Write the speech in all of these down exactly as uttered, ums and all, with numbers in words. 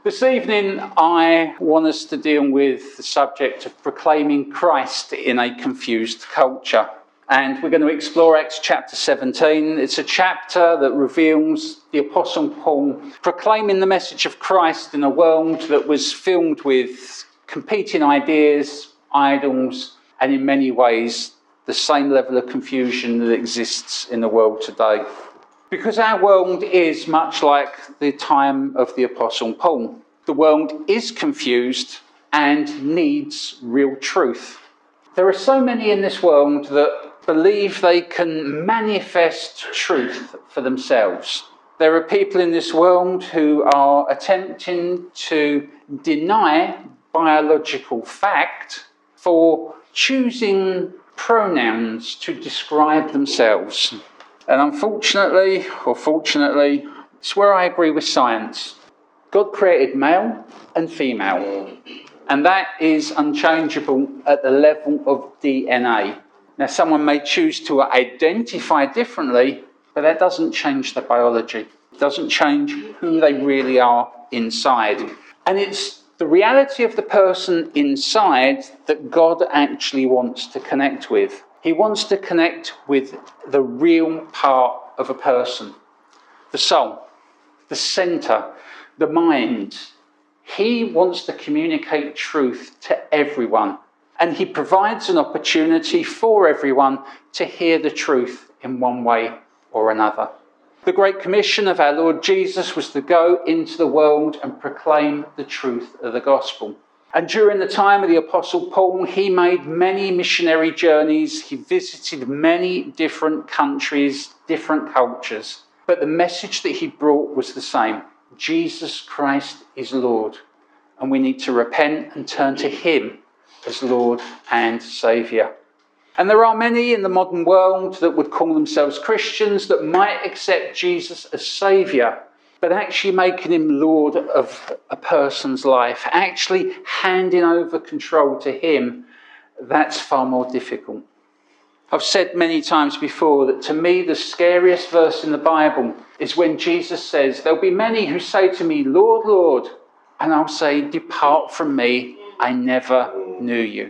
This evening, I want us to deal with the subject of proclaiming Christ in a confused culture. And we're going to explore Acts chapter seventeen. It's a chapter that reveals the Apostle Paul proclaiming the message of Christ in a world that was filled with competing ideas, idols, and in many ways, the same level of confusion that exists in the world today. Because our world is much like the time of the Apostle Paul. The world is confused and needs real truth. There are so many in this world that believe they can manifest truth for themselves. There are people in this world who are attempting to deny biological fact for choosing pronouns to describe themselves. And unfortunately, or fortunately, it's where I agree with science. God created male and female, and that is unchangeable at the level of D N A. Now, someone may choose to identify differently, but that doesn't change the biology. It doesn't change who they really are inside. And it's the reality of the person inside that God actually wants to connect with. He wants to connect with the real part of a person, the soul, the centre, the mind. He wants to communicate truth to everyone, and he provides an opportunity for everyone to hear the truth in one way or another. The Great Commission of our Lord Jesus was to go into the world and proclaim the truth of the gospel. And during the time of the Apostle Paul, he made many missionary journeys. He visited many different countries, different cultures. But the message that he brought was the same. Jesus Christ is Lord. And we need to repent and turn to him as Lord and Saviour. And there are many in the modern world that would call themselves Christians that might accept Jesus as Saviour, but actually making him Lord of a person's life, actually handing over control to him, that's far more difficult. I've said many times before that to me the scariest verse in the Bible is when Jesus says, "There'll be many who say to me, 'Lord, Lord,' and I'll say, 'Depart from me, I never knew you.'"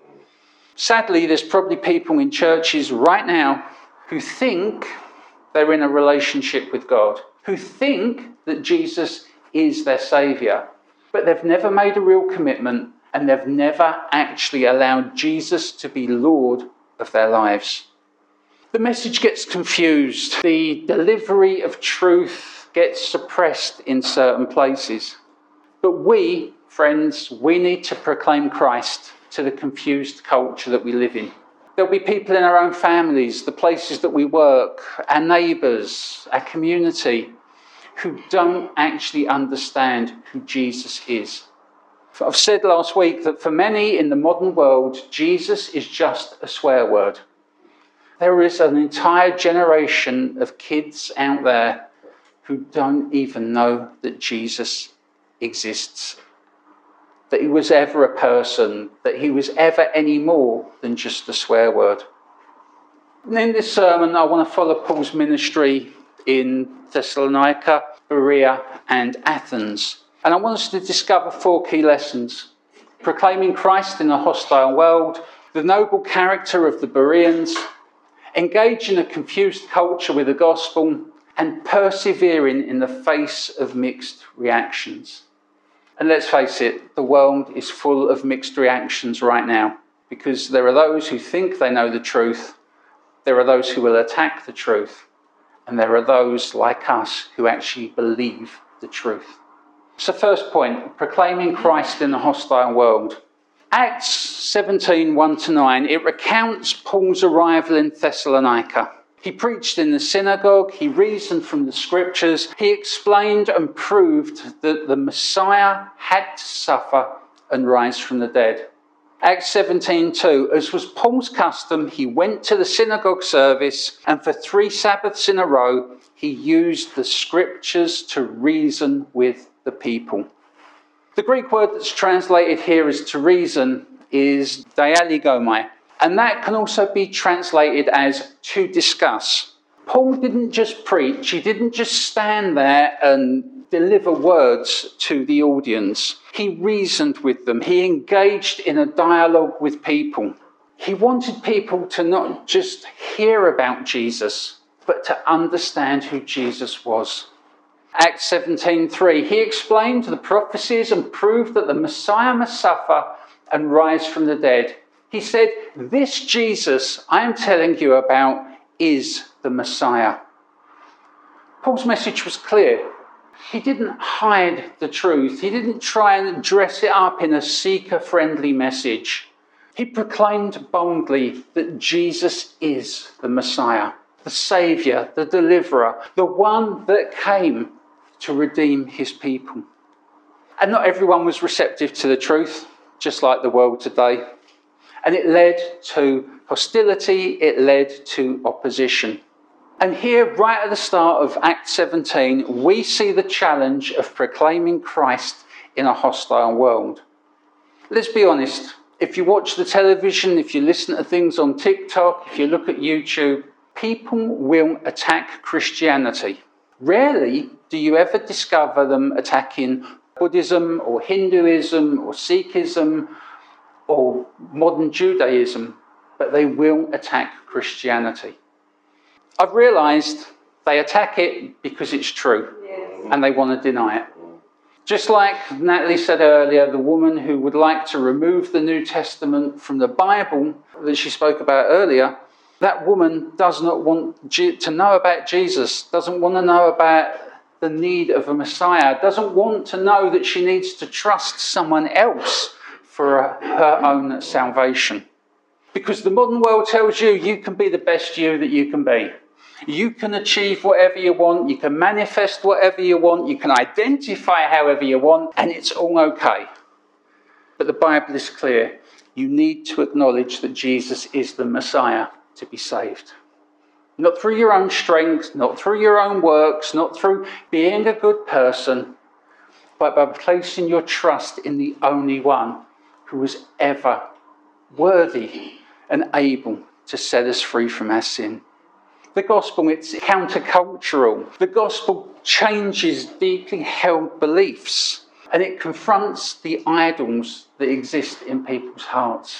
Sadly, there's probably people in churches right now who think they're in a relationship with God, who think that Jesus is their saviour, but they've never made a real commitment and they've never actually allowed Jesus to be Lord of their lives. The message gets confused. The delivery of truth gets suppressed in certain places. But we, friends, we need to proclaim Christ to the confused culture that we live in. There'll be people in our own families, the places that we work, our neighbours, our community, who don't actually understand who Jesus is. I've said last week that for many in the modern world, Jesus is just a swear word. There is an entire generation of kids out there who don't even know that Jesus exists, that he was ever a person, that he was ever any more than just a swear word. And in this sermon, I want to follow Paul's ministry in Thessalonica, Berea, and Athens. And I want us to discover four key lessons: proclaiming Christ in a hostile world, the noble character of the Bereans, engaging a confused culture with the gospel, and persevering in the face of mixed reactions. And let's face it, the world is full of mixed reactions right now, because there are those who think they know the truth, there are those who will attack the truth, and there are those like us who actually believe the truth. So first point, proclaiming Christ in a hostile world. Acts seventeen, one to nine, it recounts Paul's arrival in Thessalonica. He preached in the synagogue, he reasoned from the scriptures, he explained and proved that the Messiah had to suffer and rise from the dead. Acts seventeen two, as was Paul's custom, he went to the synagogue service, and for three Sabbaths in a row, he used the scriptures to reason with the people. The Greek word that's translated here as to reason is dialegomai, and that can also be translated as to discuss. Paul didn't just preach, he didn't just stand there and deliver words to the audience. He reasoned with them, he engaged in a dialogue with people. He wanted people to not just hear about Jesus, but to understand who Jesus was. Acts seventeen three, he explained the prophecies and proved that the Messiah must suffer and rise from the dead. He said, this Jesus I am telling you about is the Messiah. Paul's message was clear. He didn't hide the truth. He didn't try and dress it up in a seeker-friendly message. He proclaimed boldly that Jesus is the Messiah, the Saviour, the Deliverer, the one that came to redeem his people. And not everyone was receptive to the truth, just like the world today. And it led to hostility, it led to opposition. And here, right at the start of Acts seventeen, we see the challenge of proclaiming Christ in a hostile world. Let's be honest, if you watch the television, if you listen to things on TikTok, if you look at YouTube, people will attack Christianity. Rarely do you ever discover them attacking Buddhism or Hinduism or Sikhism or modern Judaism, but they will attack Christianity. I've realised they attack it because it's true, yes, and they want to deny it. Just like Natalie said earlier, the woman who would like to remove the New Testament from the Bible that she spoke about earlier, that woman does not want to know about Jesus, doesn't want to know about the need of a Messiah, doesn't want to know that she needs to trust someone else for her own salvation. Because the modern world tells you you can be the best you that you can be. You can achieve whatever you want, you can manifest whatever you want, you can identify however you want, and it's all okay. But the Bible is clear. You need to acknowledge that Jesus is the Messiah to be saved. Not through your own strength, not through your own works, not through being a good person, but by placing your trust in the only one who was ever worthy and able to set us free from our sin. The gospel, it's countercultural. The gospel changes deeply held beliefs, and it confronts the idols that exist in people's hearts.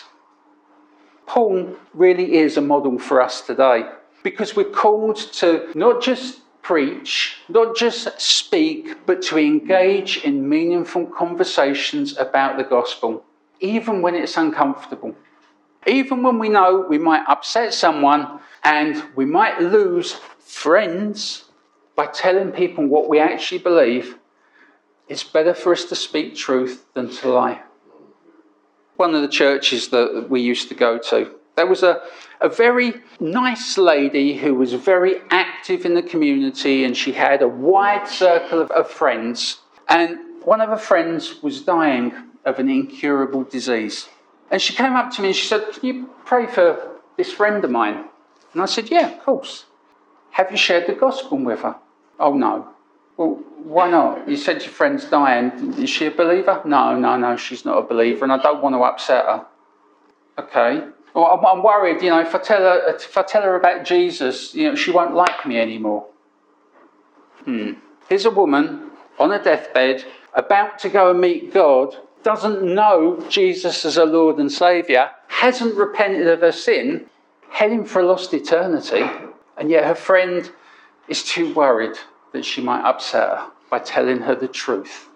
Paul really is a model for us today, because we're called to not just preach, not just speak, but to engage in meaningful conversations about the gospel, even when it's uncomfortable. Even when we know we might upset someone and we might lose friends by telling people what we actually believe, it's better for us to speak truth than to lie. One of the churches that we used to go to, there was a, a very nice lady who was very active in the community, and she had a wide circle of, of friends. And one of her friends was dying of an incurable disease. And she came up to me and she said, "Can you pray for this friend of mine?" And I said, "Yeah, of course." "Have you shared the gospel with her?" "Oh, no." "Well, why not? You said your friend's dying. Is she a believer?" "No, no, no, she's not a believer, and I don't want to upset her." "Okay. Well, I'm, I'm worried, you know, if I tell her if I tell her about Jesus, you know, she won't like me anymore." Hmm. Here's a woman on a deathbed, about to go and meet God, doesn't know Jesus as a Lord and Saviour, hasn't repented of her sin, heading for a lost eternity, and yet her friend is too worried that she might upset her by telling her the truth.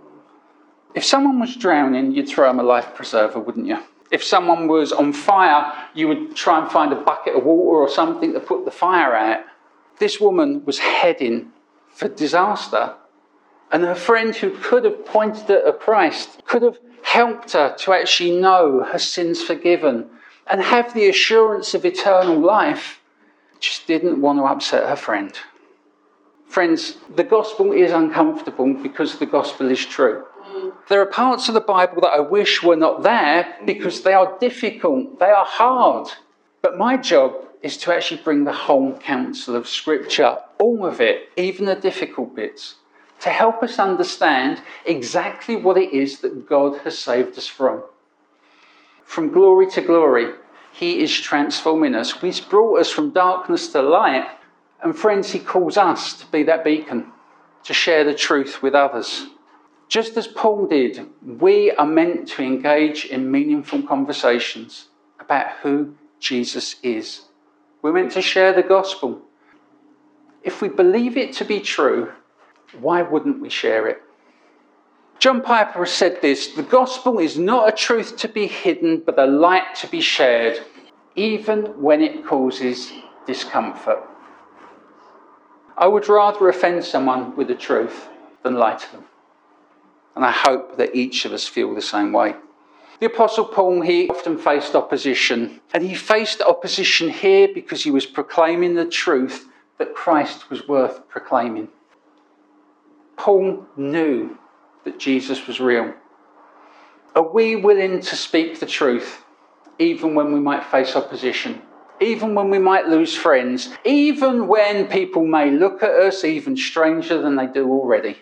If someone was drowning, you'd throw them a life preserver, wouldn't you? If someone was on fire, you would try and find a bucket of water or something to put the fire out. This woman was heading for disaster, and her friend, who could have pointed her to Christ, could have helped her to actually know her sins forgiven and have the assurance of eternal life, just didn't want to upset her friend. Friends, the gospel is uncomfortable because the gospel is true. There are parts of the Bible that I wish were not there because they are difficult, they are hard. But my job is to actually bring the whole counsel of Scripture, all of it, even the difficult bits, to help us understand exactly what it is that God has saved us from. From glory to glory, He is transforming us. He's brought us from darkness to light, And friends, he calls us to be that beacon, to share the truth with others. Just as Paul did, we are meant to engage in meaningful conversations about who Jesus is. We're meant to share the gospel. If we believe it to be true, why wouldn't we share it? John Piper has said this: the gospel is not a truth to be hidden, but a light to be shared, even when it causes discomfort. I would rather offend someone with the truth than lie to them. And I hope that each of us feel the same way. The Apostle Paul, he often faced opposition. And he faced opposition here because he was proclaiming the truth that Christ was worth proclaiming. Paul knew that Jesus was real. Are we willing to speak the truth, even when we might face opposition? Even when we might lose friends? Even when people may look at us even stranger than they do already?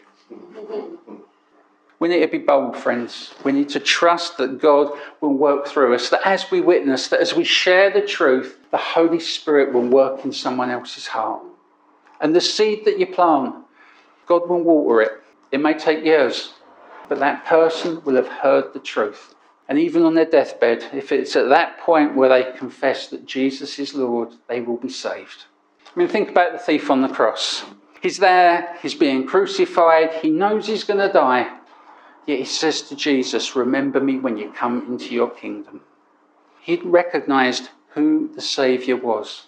We need to be bold, friends. We need to trust that God will work through us, that as we witness, that as we share the truth, the Holy Spirit will work in someone else's heart. And the seed that you plant, God will water it. It may take years, but that person will have heard the truth. And even on their deathbed, if it's at that point where they confess that Jesus is Lord, they will be saved. I mean, think about the thief on the cross. He's there, he's being crucified, he knows he's going to die. Yet he says to Jesus, remember me when you come into your kingdom. He'd recognised who the Saviour was.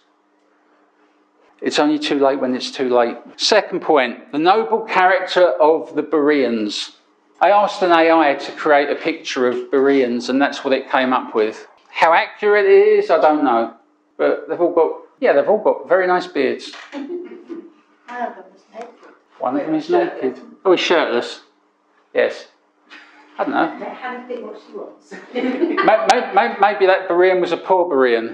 It's only too late when it's too late. Second point, the noble character of the Bereans. I asked an A I to create a picture of Bereans, and that's what it came up with. How accurate it is, I don't know. But they've all got, yeah, they've all got very nice beards. One of them is naked. One of them is naked. Oh, he's shirtless. Yes. I don't know. Let Hannah pick what she wants. maybe, maybe that Berean was a poor Berean.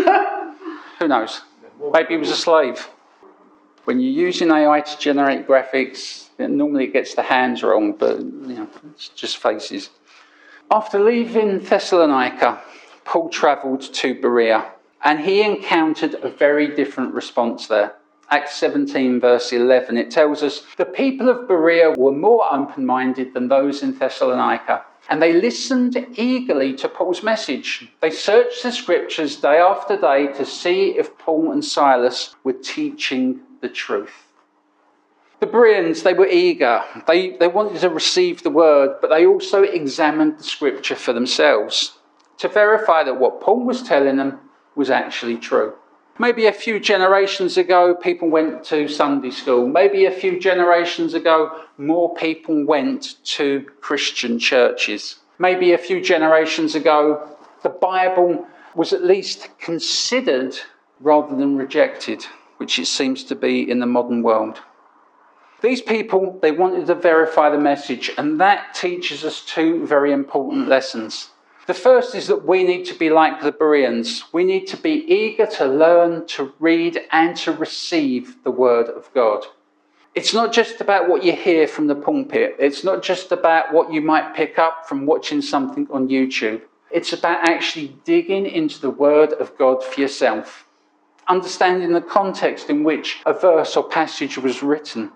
Who knows? Maybe he was a slave. When you're using A I to generate graphics, normally it gets the hands wrong, but you know, it's just faces. After leaving Thessalonica, Paul travelled to Berea, and he encountered a very different response there. Acts seventeen, verse eleven, it tells us, the people of Berea were more open-minded than those in Thessalonica, and they listened eagerly to Paul's message. They searched the scriptures day after day to see if Paul and Silas were teaching the truth. The Bereans, they were eager. They, they wanted to receive the word, but they also examined the scripture for themselves to verify that what Paul was telling them was actually true. Maybe a few generations ago, people went to Sunday school. Maybe a few generations ago, more people went to Christian churches. Maybe a few generations ago, the Bible was at least considered rather than rejected, which it seems to be in the modern world. These people, they wanted to verify the message, and that teaches us two very important lessons. The first is that we need to be like the Bereans. We need to be eager to learn, to read, and to receive the word of God. It's not just about what you hear from the pulpit. It's not just about what you might pick up from watching something on YouTube. It's about actually digging into the word of God for yourself, understanding the context in which a verse or passage was written,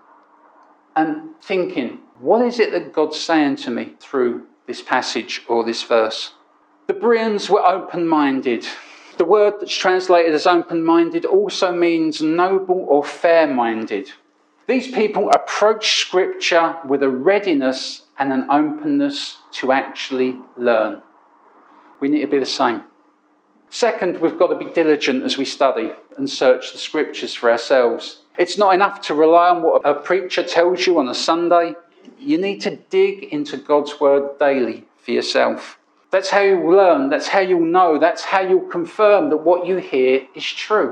and thinking, what is it that God's saying to me through this passage or this verse? The Bereans were open-minded. The word that's translated as open-minded also means noble or fair-minded. These people approach Scripture with a readiness and an openness to actually learn. We need to be the same. Second, we've got to be diligent as we study and search the Scriptures for ourselves. It's not enough to rely on what a preacher tells you on a Sunday. You need to dig into God's word daily for yourself. That's how you'll learn, that's how you'll know, that's how you'll confirm that what you hear is true.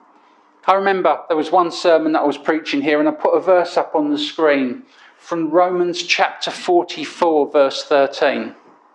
I remember there was one sermon that I was preaching here, and I put a verse up on the screen from Romans chapter forty-four, verse thirteen.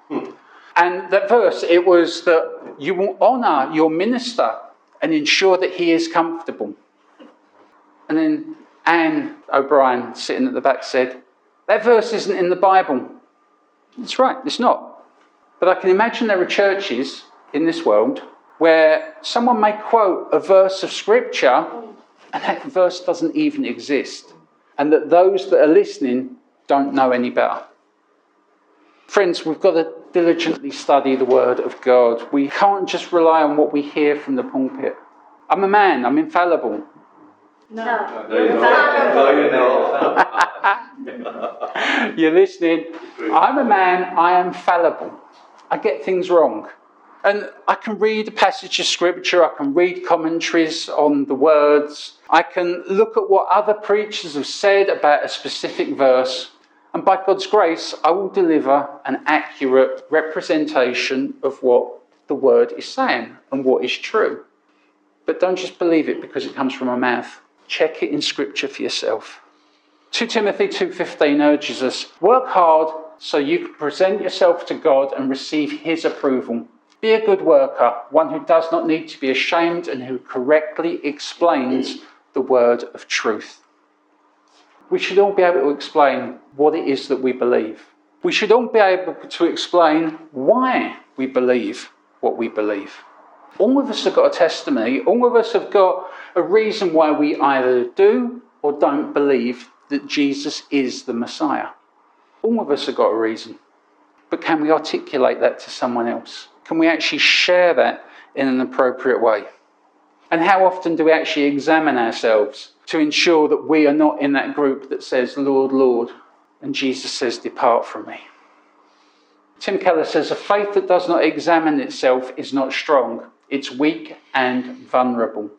And that verse, it was that you will honour your minister and ensure that he is comfortable. And then Anne O'Brien, sitting at the back, said, that verse isn't in the Bible. That's right, it's not. But I can imagine there are churches in this world where someone may quote a verse of Scripture and that verse doesn't even exist, and that those that are listening don't know any better. Friends, we've got to diligently study the Word of God. We can't just rely on what we hear from the pulpit. I'm a man, I'm infallible. No. No, you're not. No, you're not. You're listening. I'm a man, I am fallible. I get things wrong. And I can read a passage of scripture, I can read commentaries on the words, I can look at what other preachers have said about a specific verse, and by God's grace, I will deliver an accurate representation of what the word is saying and what is true. But don't just believe it because it comes from my mouth. Check it in scripture for yourself. Second Timothy two fifteen urges us, work hard so you can present yourself to God and receive his approval. Be a good worker, one who does not need to be ashamed and who correctly explains the word of truth. We should all be able to explain what it is that we believe. We should all be able to explain why we believe what we believe. All of us have got a testimony. All of us have got a reason why we either do or don't believe that Jesus is the Messiah. All of us have got a reason. But can we articulate that to someone else? Can we actually share that in an appropriate way? And how often do we actually examine ourselves to ensure that we are not in that group that says, Lord, Lord, and Jesus says, depart from me? Tim Keller says, a faith that does not examine itself is not strong. It's weak and vulnerable.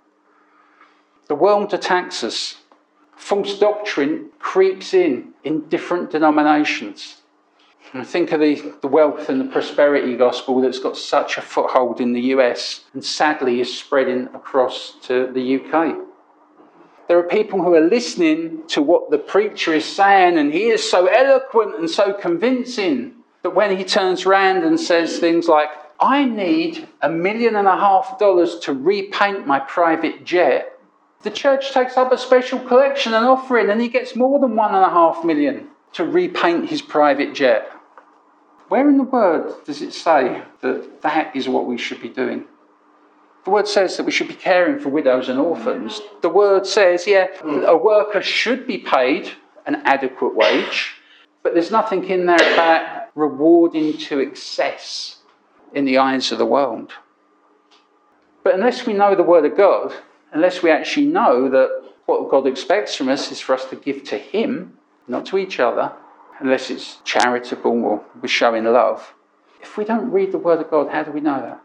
The world attacks us. False doctrine creeps in in different denominations. And think of the, the wealth and the prosperity gospel that's got such a foothold in the U S and sadly is spreading across to the U K. There are people who are listening to what the preacher is saying, and he is so eloquent and so convincing that when he turns around and says things like, I need a million and a half dollars to repaint my private jet, the church takes up a special collection and offering, and he gets more than one and a half million to repaint his private jet. Where in the word does it say that that is what we should be doing? The word says that we should be caring for widows and orphans. The word says, yeah, a worker should be paid an adequate wage, but there's nothing in there about rewarding to excess in the eyes of the world. But unless we know the word of God, unless we actually know that what God expects from us is for us to give to him, not to each other, unless it's charitable or we're showing love. If we don't read the word of God, how do we know that?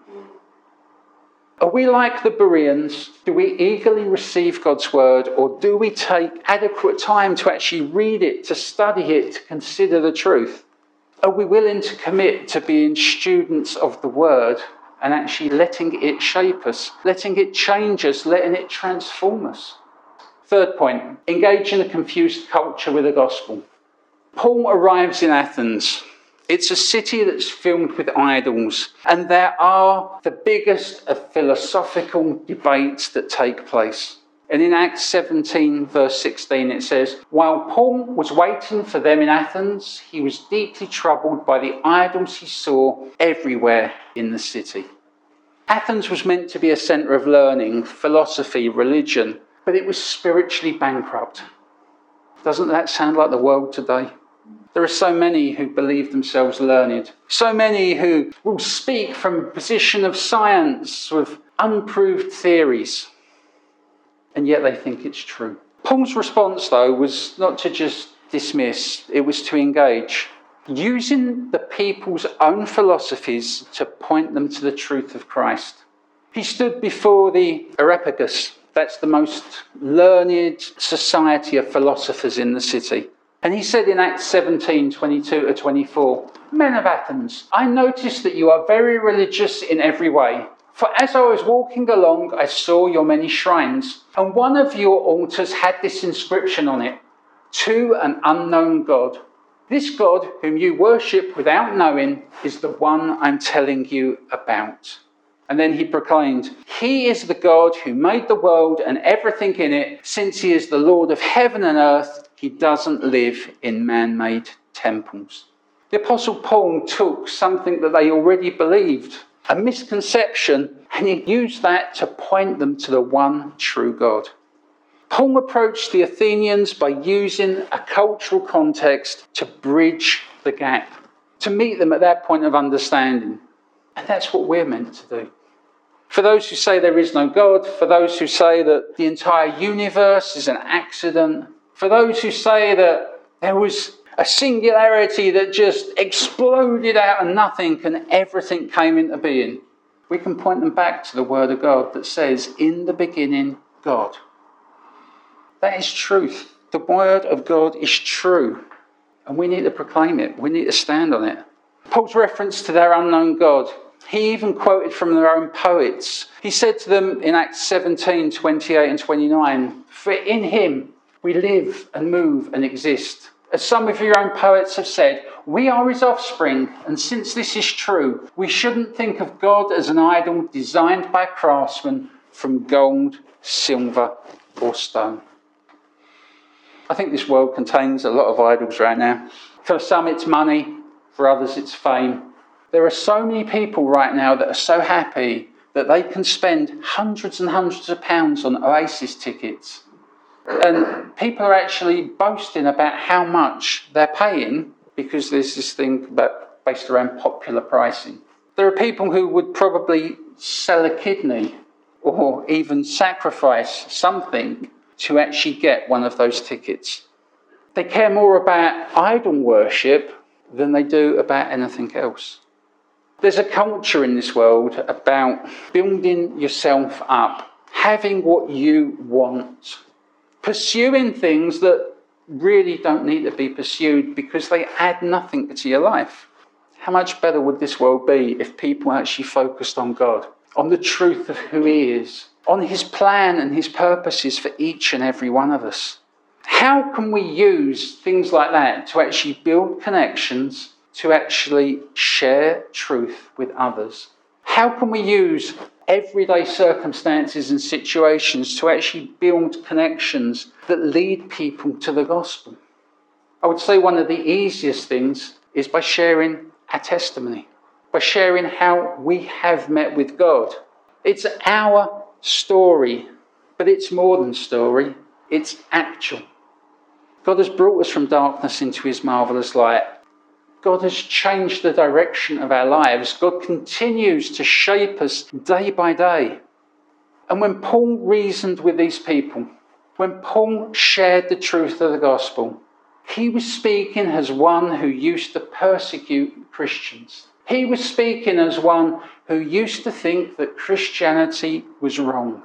Are we like the Bereans? Do we eagerly receive God's word, or do we take adequate time to actually read it, to study it, to consider the truth? Are we willing to commit to being students of the word and actually letting it shape us, letting it change us, letting it transform us? Third point, engage in a confused culture with the gospel. Paul arrives in Athens. It's a city that's filled with idols, and there are the biggest of philosophical debates that take place. And in Acts seventeen, verse sixteen, it says, while Paul was waiting for them in Athens, he was deeply troubled by the idols he saw everywhere in the city. Athens was meant to be a centre of learning, philosophy, religion, but it was spiritually bankrupt. Doesn't that sound like the world today? There are so many who believe themselves learned, so many who will speak from a position of science with unproved theories, and yet they think it's true. Paul's response, though, was not to just dismiss, it was to engage, using the people's own philosophies to point them to the truth of Christ. He stood before the Areopagus, that's the most learned society of philosophers in the city. And he said in Acts seventeen, twenty-two to twenty-four, men of Athens, I noticed that you are very religious in every way. For as I was walking along, I saw your many shrines, and one of your altars had this inscription on it, to an unknown God. This God, whom you worship without knowing, is the one I'm telling you about. And then he proclaimed, he is the God who made the world and everything in it. Since he is the Lord of heaven and earth, he doesn't live in man-made temples. The Apostle Paul took something that they already believed, a misconception, and he used that to point them to the one true God. Paul approached the Athenians by using a cultural context to bridge the gap, to meet them at their point of understanding. And that's what we're meant to do. For those who say there is no God, for those who say that the entire universe is an accident, for those who say that there was a singularity that just exploded out of nothing and everything came into being, we can point them back to the Word of God that says, in the beginning, God. That is truth. The Word of God is true. And we need to proclaim it. We need to stand on it. Paul's reference to their unknown God, he even quoted from their own poets. He said to them in Acts seventeen, twenty-eight and twenty-nine, for in him we live and move and exist. As some of your own poets have said, we are his offspring, and since this is true, we shouldn't think of God as an idol designed by craftsmen from gold, silver or stone. I think this world contains a lot of idols right now. For some it's money, for others it's fame. There are so many people right now that are so happy that they can spend hundreds and hundreds of pounds on Oasis tickets. And people are actually boasting about how much they're paying because there's this thing about, based around popular pricing. There are people who would probably sell a kidney or even sacrifice something to actually get one of those tickets. They care more about idol worship than they do about anything else. There's a culture in this world about building yourself up, having what you want, pursuing things that really don't need to be pursued because they add nothing to your life. How much better would this world be if people actually focused on God, on the truth of who he is, on his plan and his purposes for each and every one of us? How can we use things like that to actually build connections, to actually share truth with others? How can we use everyday circumstances and situations to actually build connections that lead people to the gospel? I would say one of the easiest things is by sharing our testimony, by sharing how we have met with God. It's our story, but it's more than story, it's actual. God has brought us from darkness into his marvellous light. God has changed the direction of our lives. God continues to shape us day by day. And when Paul reasoned with these people, when Paul shared the truth of the gospel, he was speaking as one who used to persecute Christians. He was speaking as one who used to think that Christianity was wrong.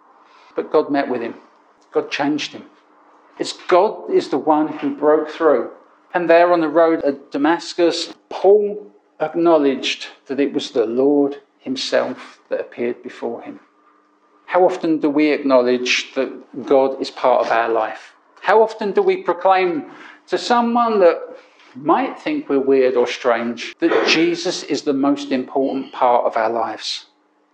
But God met with him. God changed him. It's God is the one who broke through. And there on the road at Damascus, Paul acknowledged that it was the Lord himself that appeared before him. How often do we acknowledge that God is part of our life? How often do we proclaim to someone that might think we're weird or strange that Jesus is the most important part of our lives?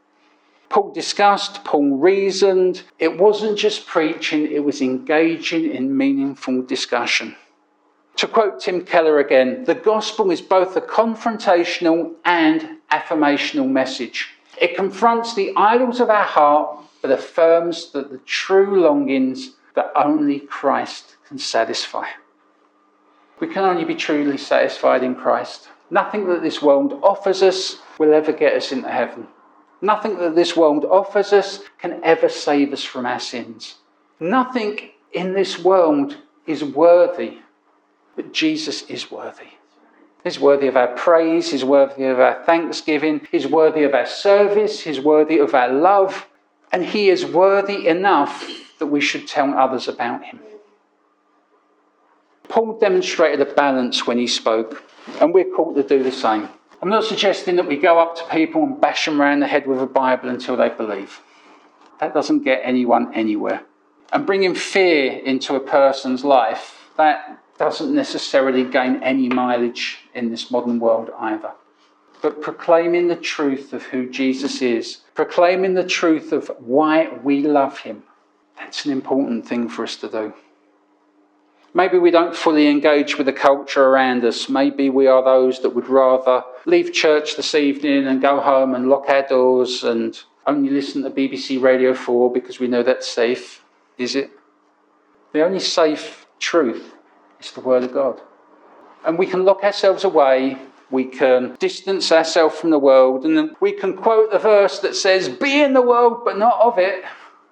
Paul discussed, Paul reasoned. It wasn't just preaching, it was engaging in meaningful discussion. To quote Tim Keller again, the gospel is both a confrontational and affirmational message. It confronts the idols of our heart, but affirms that the true longings that only Christ can satisfy. We can only be truly satisfied in Christ. Nothing that this world offers us will ever get us into heaven. Nothing that this world offers us can ever save us from our sins. Nothing in this world is worthy, but Jesus is worthy. He's worthy of our praise, he's worthy of our thanksgiving, he's worthy of our service, he's worthy of our love, and he is worthy enough that we should tell others about him. Paul demonstrated a balance when he spoke, and we're called to do the same. I'm not suggesting that we go up to people and bash them around the head with a Bible until they believe. That doesn't get anyone anywhere. And bringing fear into a person's life, that doesn't necessarily gain any mileage in this modern world either. But proclaiming the truth of who Jesus is, proclaiming the truth of why we love him, that's an important thing for us to do. Maybe we don't fully engage with the culture around us. Maybe we are those that would rather leave church this evening and go home and lock our doors and only listen to B B C Radio four because we know that's safe. Is it? The only safe truth is the Word of God. And we can lock ourselves away, we can distance ourselves from the world, and then we can quote the verse that says, be in the world but not of it,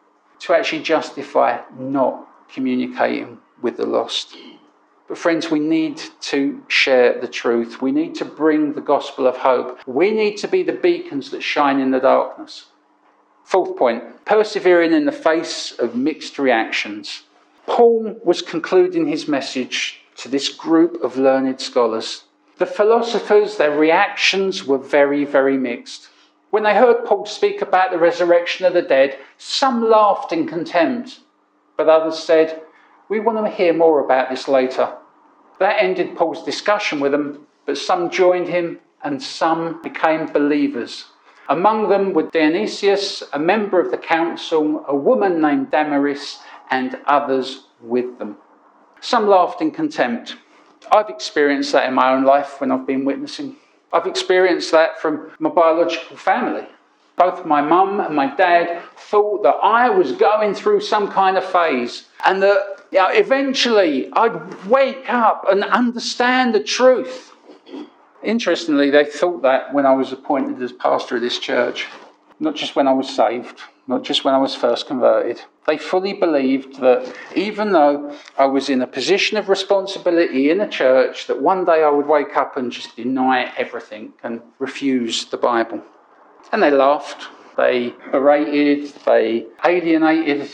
to actually justify not communicating with the lost. But friends, we need to share the truth. We need to bring the gospel of hope. We need to be the beacons that shine in the darkness. Fourth point, persevering in the face of mixed reactions. Paul was concluding his message to this group of learned scholars. The philosophers, their reactions were very, very mixed. When they heard Paul speak about the resurrection of the dead, some laughed in contempt, but others said, we want to hear more about this later. That ended Paul's discussion with them, but some joined him and some became believers. Among them were Dionysius, a member of the council, a woman named Damaris, and others with them. Some laughed in contempt. I've experienced that in my own life when I've been witnessing. I've experienced that from my biological family. Both my mum and my dad thought that I was going through some kind of phase, and that you know, eventually I'd wake up and understand the truth. Interestingly, they thought that when I was appointed as pastor of this church, not just when I was saved, not just when I was first converted. They fully believed that even though I was in a position of responsibility in a church, that one day I would wake up and just deny everything and refuse the Bible. And they laughed, they berated, they alienated.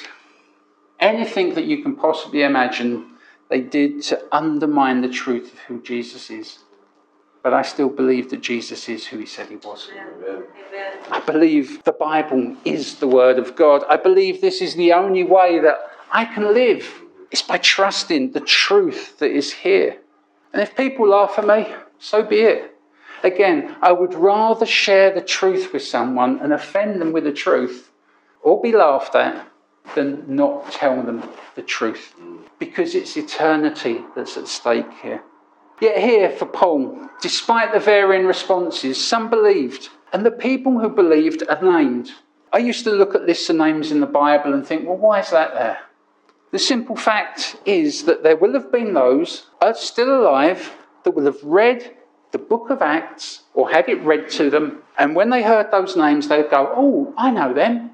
Anything that you can possibly imagine, they did to undermine the truth of who Jesus is. But I still believe that Jesus is who he said he was. Amen. I believe the Bible is the Word of God. I believe this is the only way that I can live. It's by trusting the truth that is here. And if people laugh at me, so be it. Again, I would rather share the truth with someone and offend them with the truth, or be laughed at, than not tell them the truth. Because it's eternity that's at stake here. Yet here for Paul, despite the varying responses, some believed, and the people who believed are named. I used to look at lists of names in the Bible and think, well, why is that there? The simple fact is that there will have been those who are still alive that will have read the book of Acts or had it read to them, and when they heard those names, they'd go, oh, I know them.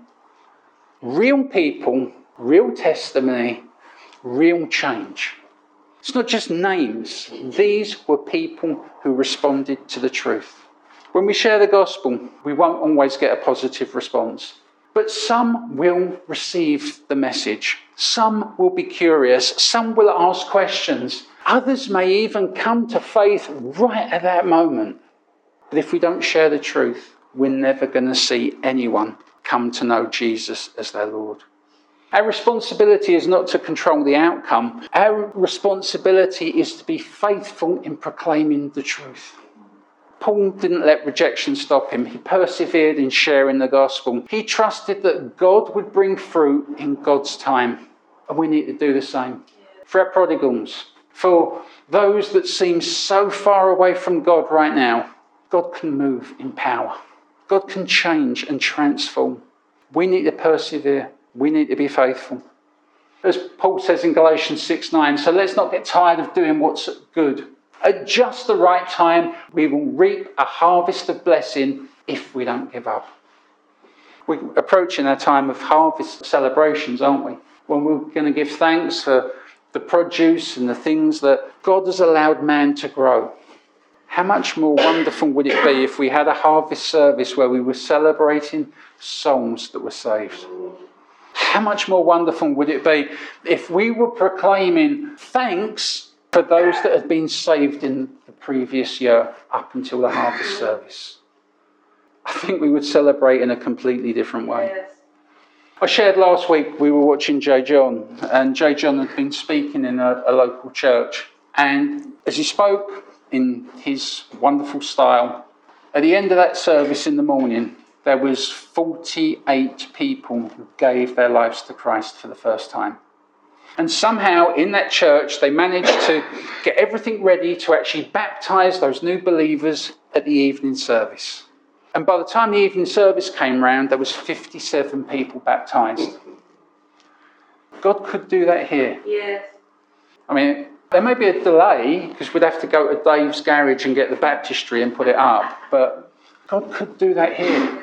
Real people, real testimony, real change. It's not just names. These were people who responded to the truth. When we share the gospel, we won't always get a positive response. But some will receive the message. Some will be curious. Some will ask questions. Others may even come to faith right at that moment. But if we don't share the truth, we're never going to see anyone come to know Jesus as their Lord. Our responsibility is not to control the outcome. Our responsibility is to be faithful in proclaiming the truth. Paul didn't let rejection stop him. He persevered in sharing the gospel. He trusted that God would bring fruit in God's time. And we need to do the same. For our prodigals, for those that seem so far away from God right now, God can move in power. God can change and transform. We need to persevere. We need to be faithful. As Paul says in Galatians six nine, so let's not get tired of doing what's good. At just the right time, we will reap a harvest of blessing if we don't give up. We're approaching our time of harvest celebrations, aren't we? When we're going to give thanks for the produce and the things that God has allowed man to grow. How much more wonderful would it be if we had a harvest service where we were celebrating souls that were saved? How much more wonderful would it be if we were proclaiming thanks for those that had been saved in the previous year up until the harvest service? I think we would celebrate in a completely different way. Yes. I shared last week we were watching Jay John, and Jay John had been speaking in a, a local church. And as he spoke in his wonderful style, at the end of that service in the morning, there was forty-eight people who gave their lives to Christ for the first time. And somehow in that church, they managed to get everything ready to actually baptise those new believers at the evening service. And by the time the evening service came round, there was fifty-seven people baptised. God could do that here. Yes. I mean, there may be a delay because we'd have to go to Dave's garage and get the baptistry and put it up, but God could do that here.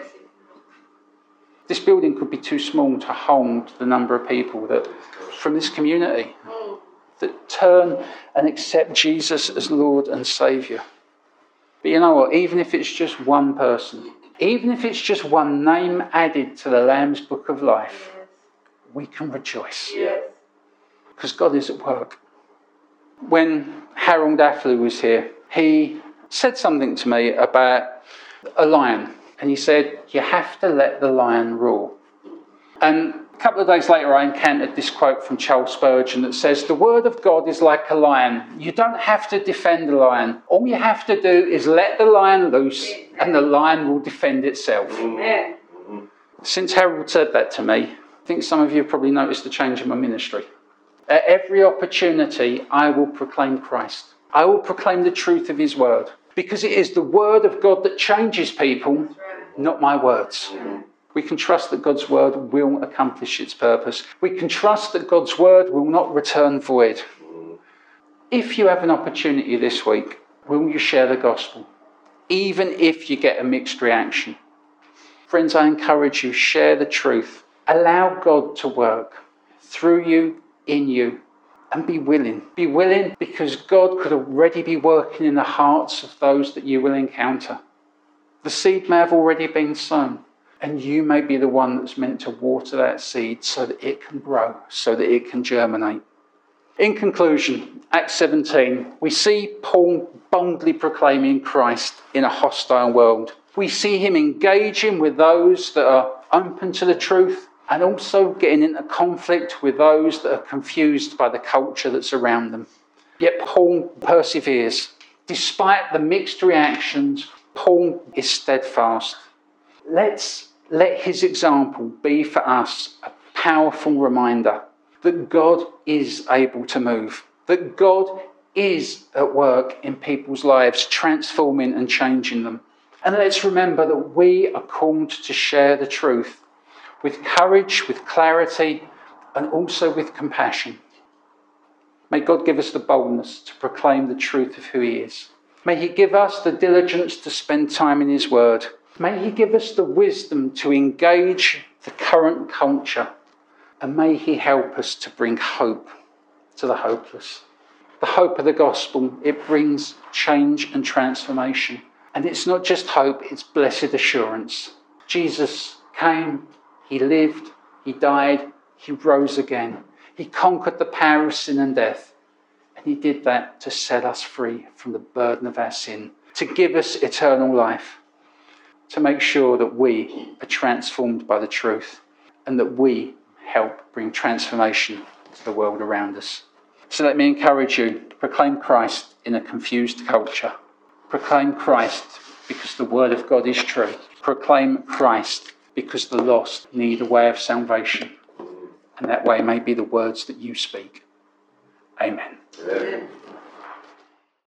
This building could be too small to hold the number of people that from this community that turn and accept Jesus as Lord and Saviour. But you know what? Even if it's just one person, even if it's just one name added to the Lamb's Book of Life, Yes. we can rejoice Yes. because God is at work. When Harold Affley was here, he said something to me about a lion. And he said, you have to let the lion roar. And a couple of days later, I encountered this quote from Charles Spurgeon that says, the word of God is like a lion. You don't have to defend the lion. All you have to do is let the lion loose and the lion will defend itself. Amen. Since Harold said that to me, I think some of you have probably noticed the change in my ministry. At every opportunity, I will proclaim Christ. I will proclaim the truth of his word. Because it is the word of God that changes people, not my words. We can trust that God's word will accomplish its purpose. We can trust that God's word will not return void. If you have an opportunity this week, will you share the gospel? Even if you get a mixed reaction. Friends, I encourage you, share the truth. Allow God to work through you, in you, and be willing. Be willing because God could already be working in the hearts of those that you will encounter. The seed may have already been sown, and you may be the one that's meant to water that seed so that it can grow, so that it can germinate. In conclusion, Acts seventeen, we see Paul boldly proclaiming Christ in a hostile world. We see him engaging with those that are open to the truth and also getting into conflict with those that are confused by the culture that's around them. Yet Paul perseveres. Despite the mixed reactions, Paul is steadfast. Let's let his example be for us a powerful reminder that God is able to move, that God is at work in people's lives, transforming and changing them. And let's remember that we are called to share the truth with courage, with clarity, and also with compassion. May God give us the boldness to proclaim the truth of who he is. May he give us the diligence to spend time in his word. May he give us the wisdom to engage the current culture. And may he help us to bring hope to the hopeless. The hope of the gospel, it brings change and transformation. And it's not just hope, it's blessed assurance. Jesus came, he lived, he died, he rose again. He conquered the power of sin and death. And he did that to set us free from the burden of our sin, to give us eternal life, to make sure that we are transformed by the truth and that we help bring transformation to the world around us. So let me encourage you, proclaim Christ in a confused culture. Proclaim Christ because the word of God is true. Proclaim Christ because the lost need a way of salvation. And that way may be the words that you speak. Amen. Amen.